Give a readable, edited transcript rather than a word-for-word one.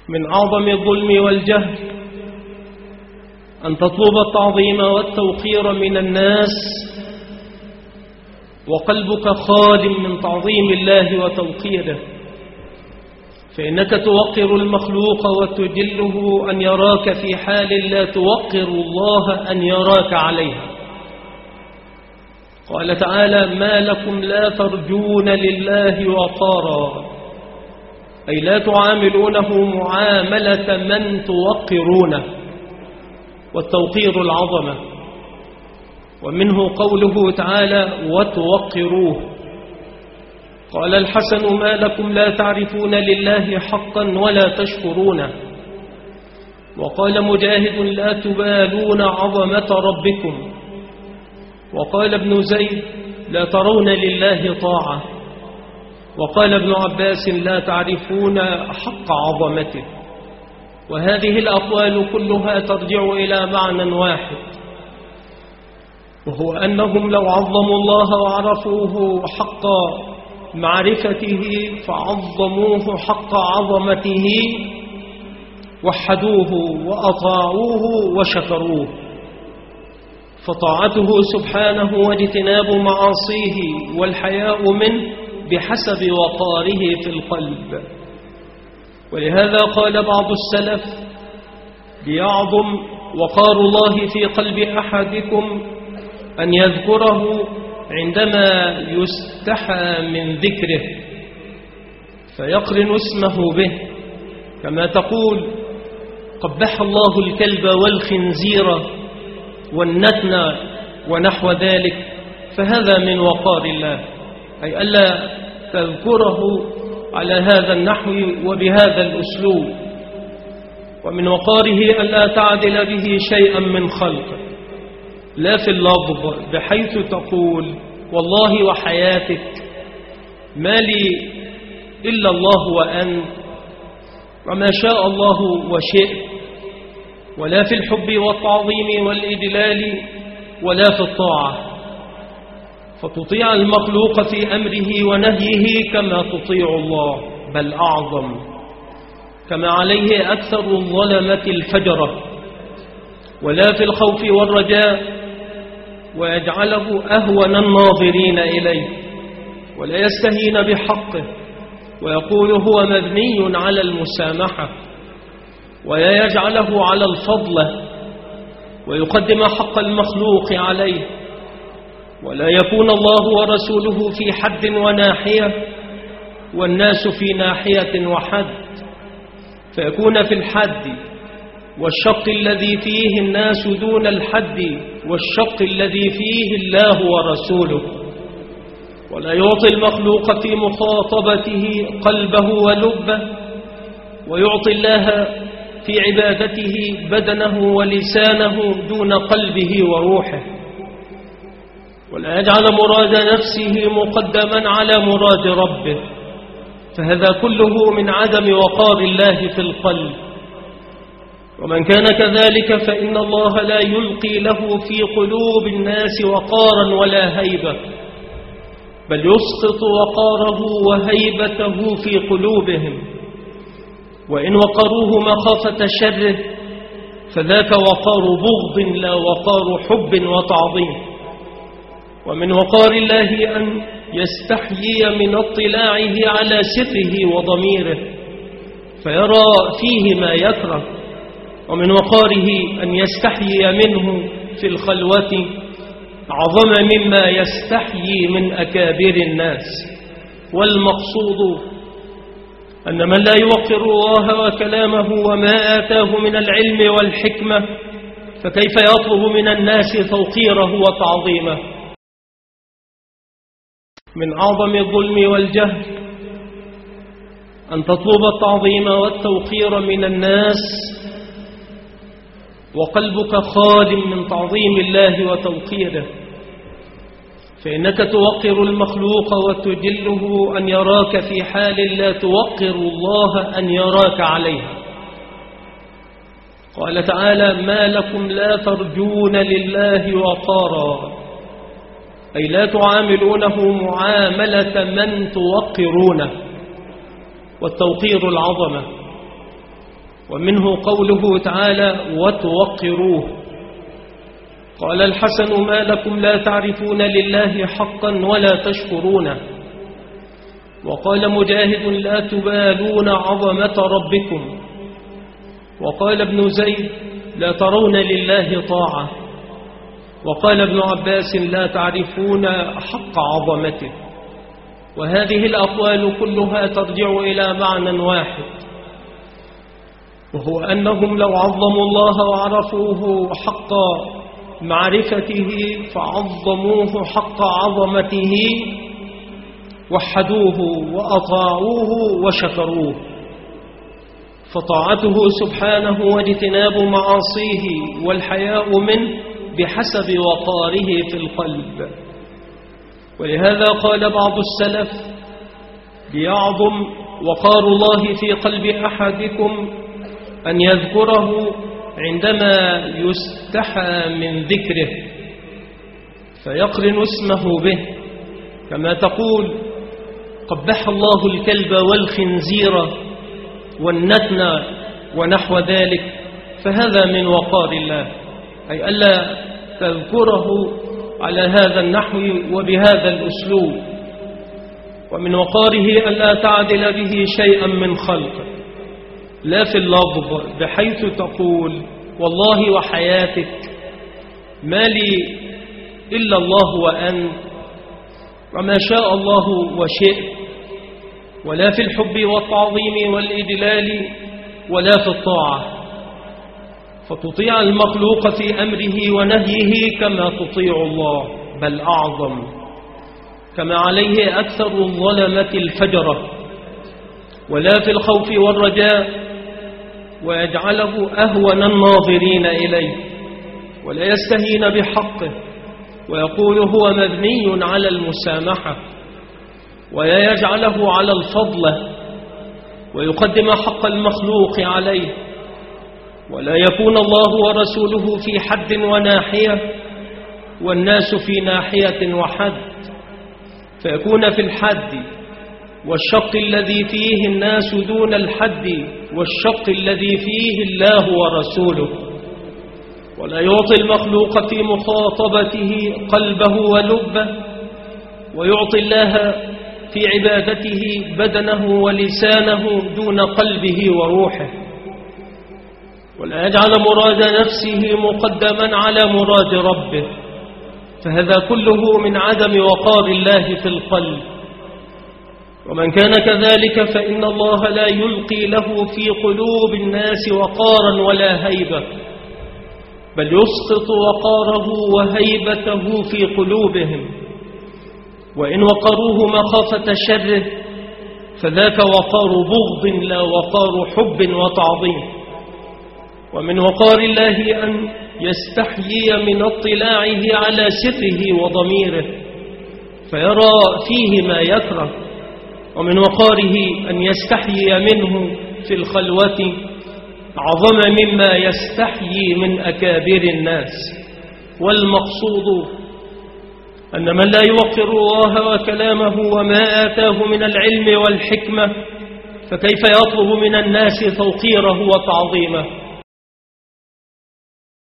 من أعظم الظلم والجهل أن تطلب التعظيم والتوقير من الناس وقلبك خال من تعظيم الله وتوقيره، فإنك توقر المخلوق وتجله أن يراك في حال لا توقر الله أن يراك عليها. قال تعالى: ما لكم لا ترجون لله وقارا، أي لا تعاملونه معاملة من توقرونه، والتوقير العظمة. ومنه قوله تعالى: وتوقروه. قال الحسن: ما لكم لا تعرفون لله حقا ولا تشكرونه. وقال مجاهد: لا تبالون عظمة ربكم. وقال ابن زيد: لا ترون لله طاعة. وقال ابن عباس: لا تعرفون حق عظمته. وهذه الأقوال كلها ترجع إلى معنى واحد، وهو أنهم لو عظموا الله وعرفوه حق معرفته فعظموه حق عظمته، وحدوه وأطاعوه وشكروه. فطاعته سبحانه واجتناب معاصيه والحياء منه بحسب وقاره في القلب. ولهذا قال بعض السلف: ليعظم وقار الله في قلب أحدكم أن يذكره عندما يستحى من ذكره فيقرن اسمه به، كما تقول: قبح الله الكلب والخنزير والنتن ونحو ذلك. فهذا من وقار الله، أي ألا تذكره على هذا النحو وبهذا الأسلوب. ومن وقاره ألا تعدل به شيئا من خلقه، لا في اللفظ بحيث تقول: والله وحياتك ما لي إلا الله وأنت وما شاء الله وشئت، ولا في الحب والتعظيم والإجلال ولا في الطاعة، فتطيع المخلوق في أمره ونهيه كما تطيع الله، بل أعظم، كما عليه أكثر الظلمة الفجرة، ولا في الخوف والرجاء، ويجعله أهون الناظرين إليه، ولا يستهين بحقه، ويقول هو مبني على المسامحة، ولا يجعله على الفضل، ويقدم حق المخلوق عليه، ولا يكون الله ورسوله في حد وناحية والناس في ناحية وحد، فيكون في الحد والشق الذي فيه الناس دون الحد والشق الذي فيه الله ورسوله، ولا يعطي المخلوق في مخاطبته قلبه ولبه، ويعطي الله في عبادته بدنه ولسانه دون قلبه وروحه، ولا يجعل مراد نفسه مقدما على مراد ربه، فهذا كله من عدم وقار الله في القلب. ومن كان كذلك فإن الله لا يلقي له في قلوب الناس وقارا ولا هيبة، بل يسقط وقاره وهيبته في قلوبهم، وإن وقروه مخافة شره فذاك وقار بغض لا وقار حب وتعظيم. ومن وقار الله أن يستحيي من اطلاعه على سره وضميره فيرى فيه ما يكره، ومن وقاره أن يستحيي منه في الخلوة أعظم مما يستحيي من أكابر الناس. والمقصود أن من لا يوقر الله وكلامه وما آتاه من العلم والحكمة فكيف يطلب من الناس توقيره وتعظيمه؟ من أعظم الظلم والجهل أن تطلب التعظيم والتوقير من الناس وقلبك خال من تعظيم الله وتوقيره، فإنك توقر المخلوق وتجله أن يراك في حال لا توقر الله أن يراك عليها. قال تعالى: ما لكم لا ترجون لله وقارا، أي لا تعاملونه معاملة من توقرونه، والتوقير العظمة. ومنه قوله تعالى وتوقروه. قال الحسن ما لكم لا تعرفون لله حقا ولا تشكرونه. وقال مجاهد لا تبالون عظمة ربكم. وقال ابن زيد لا ترون لله طاعة. وقال ابن عباس لا تعرفون حق عظمته. وهذه الأقوال كلها ترجع إلى معنى واحد، وهو أنهم لو عظموا الله وعرفوه حق معرفته فعظموه حق عظمته وحدوه وأطاعوه وشكروه. فطاعته سبحانه واجتناب معاصيه والحياء منه بحسب وقاره في القلب. ولهذا قال بعض السلف ليعظم وقار الله في قلب أحدكم أن يذكره عندما يستحى من ذكره فيقرن اسمه به، كما تقول قبح الله الكلب والخنزير والنتن ونحو ذلك، فهذا من وقار الله، أي ألا تذكره على هذا النحو وبهذا الأسلوب. ومن وقاره ألا تعدل به شيئا من خلقه، لا في اللفظ بحيث تقول والله وحياتك ما لي إلا الله وأنت وما شاء الله وشئت، ولا في الحب والتعظيم والإجلال ولا في الطاعة، فتطيع المخلوق في أمره ونهيه كما تطيع الله بل أعظم، كما عليه أكثر الظلمة الفجرة، ولا في الخوف والرجاء ويجعله أهون الناظرين إليه، ولا يستهين بحقه ويقول هو مبني على المسامحة، ولا يجعله على الفضل ويقدم حق المخلوق عليه، ولا يكون الله ورسوله في حد وناحية والناس في ناحية وحد، فيكون في الحد والشق الذي فيه الناس دون الحد والشق الذي فيه الله ورسوله، ولا يعطي المخلوق في مخاطبته قلبه ولبه، ويعطي الله في عبادته بدنه ولسانه دون قلبه وروحه، ولا يجعل مراد نفسه مقدما على مراد ربه، فهذا كله من عدم وقار الله في القلب. ومن كان كذلك فإن الله لا يلقي له في قلوب الناس وقارا ولا هيبة، بل يسقط وقاره وهيبته في قلوبهم، وإن وقروه مخافة شره فذاك وقار بغض لا وقار حب وتعظيم. ومن وقار الله أن يستحيي من اطلاعه على سره وضميره فيرى فيه ما يكره، ومن وقاره أن يستحيي منه في الخلوة عظم مما يستحيي من أكابر الناس. والمقصود أن من لا يوقر الله وكلامه وما آتاه من العلم والحكمة فكيف يطلب من الناس توقيره وتعظيمه؟